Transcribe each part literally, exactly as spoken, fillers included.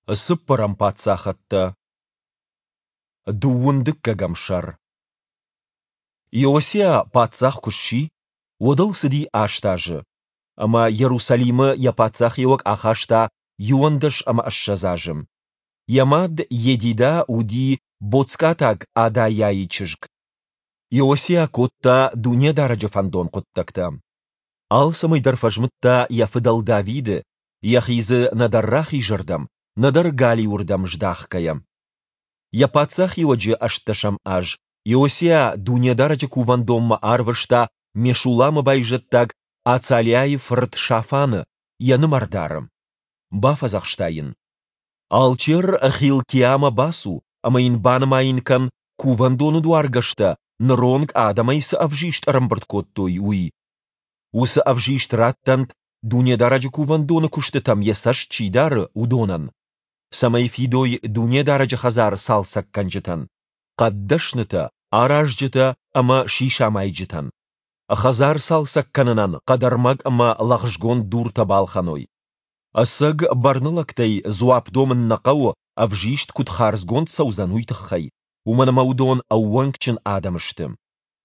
Сыппарам патсахатта. Дуундык кагамшар. Иосия патсах куши, одал сыди аштажы. Ама Иерусалимы я патсах евак ахашта юандыш ама ашшазажым. Ямад едида уди боцкатаг ада яичыжг. Иосия котта дуне дараджа фандон коттакта. Ал самый дарфажмытта я фыдал Давиды, яхизы надаррахи жырдам, надар гали урдам ждахкаям. Я пацах иоджи ашташам аж, Иосия дуне дараджа кувандомма арвышта мешулама байжыттаг ацаляев рт шафаны, яны мардарым. Бафазахштайын. Алчер Хилкиама басу, амаин банамаинкан кувандону дуаргашта, нронг адамайсы авжишт рамбарткоттой уи. Усы авжишт раттант, дуне дараджа кувандону куштетам есаш чидары удонан. Самай фидой дуне дараджа хазар салсак канжетан. Қаддашныта, аражжыта, ама шишамайжытан. Хазар салсак кананан, қадармаг ама лағжгон дур табалханой. Асыг барнылактай зуапдомын нақау авжишт кутхарзгон саузануйтықхай. Уманамаудон ауанкчын адамыштым.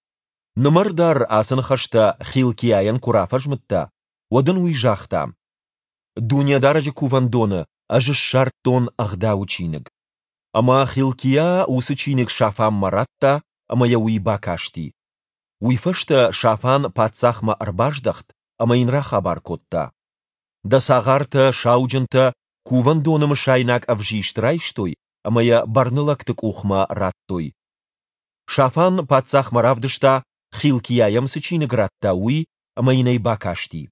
Нымардар асын хашта Хилкияян курафажмытта, одан уйжахта. Дуне дараджа кувандоны ажы шарттон ағда учиныг. Ама Хилкия усы чиныг шафам маратта, ама я уйба кашти. Уйфашта шафан патсахма арбаждахт, ама инра хабар котта. Да сағарта шауджынта кувандонымы шайнак авжишт райштой, ама я барнылактык ухма раттой. Шафан патсахма равдышта Хилкияям сычиныг ратта уй, ама инай бакашти.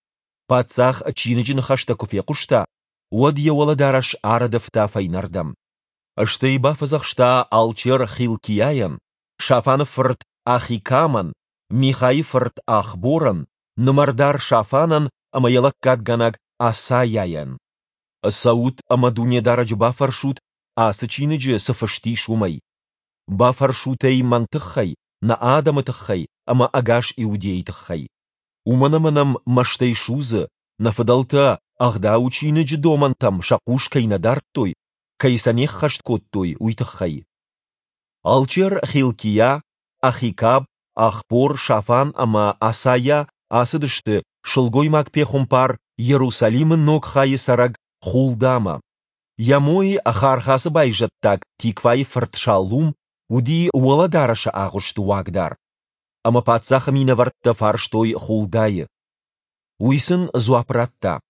Патсах чиныджын хашта куфе кушта, уад евала дараш арадыфта файнардам. Аштай бафазахшта алчер Хилкияян, шафан фырт Ахикаман, Михай фырт Ахборан, нымардар шафанан, ама ялаккат ганаг Асаяян. Саут ама дуне дарадж бафаршут, асычиныджы сафашти шумай. Бафаршутей мантыххай, на адамытыххай, ама агаш иудейтыххай. Уманаманам маштай шузы, на фадалта ағда учиныджы домантам шакушкай надартой, кайсанех хашткоттой уйтыххай. Алчер Хилкия, Ахикаб, Ахпор, Шафан, ама Асая, асыдышты, шылгой макпе хумпар, Иерусалимы ног хайы сараг хулдама. Ямой ахархасы байжаттак тиквай фыртшалум, уди уаладараша ағышты уагдар. Ама патсаха мина вартта фарштой хулдайы. Уйсын зуапратта.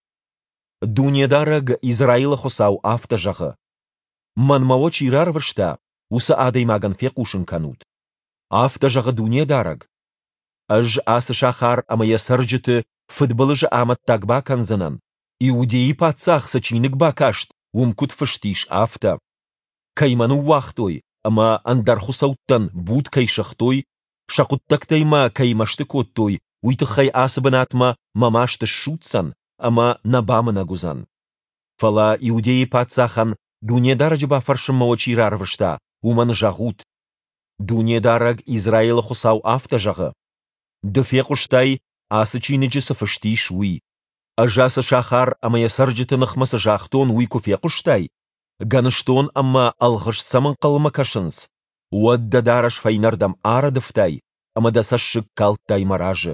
Дунедараг Израила хосау автажағы. Манмао чирар варшта, уса адаймаган фекушын канут. Автажағы дунедараг. Аж асы шахар ама ясаржыты фытбылыжы аматтак баканзанан. Иудеи патсах сачиныг бакашт, умкут фыштиш авта. Кайману вахтой, ама андархусауттан буд кайшахтой, шакуттактайма каймашты коттой, уйтыхай асыбынатма мамашты шутсан, ама набамы нагузан. Фала иудеи патсахан дуне дараджы бафаршыммао чирарвышта, уман жағут. Дуне дараг Израила хусау авта жағы. Дыфе құштай асы чиныджы сафышти шуй. Ажасы шахар ама ясаржыты нахмасы жақтон уй куфе құштай. Ганыштон ама алғышсамын қалыма кашынс. Уадда дараш файнардам арадыфтай, ама дасашшык калттай маражы.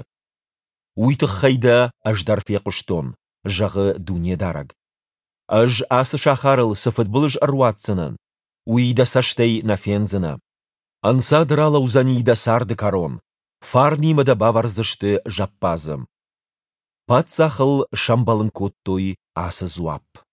Уйтықхайда аждар фе құштон, жағы дуне дараг. Аж асы шахарыл сафытбылыж аруатсынын, уй дасаштай нафензына. Анса дырала узани дасарды карон, фарнимада баварзышты жаппазым. Патсахыл шамбалын коттой асы зуап.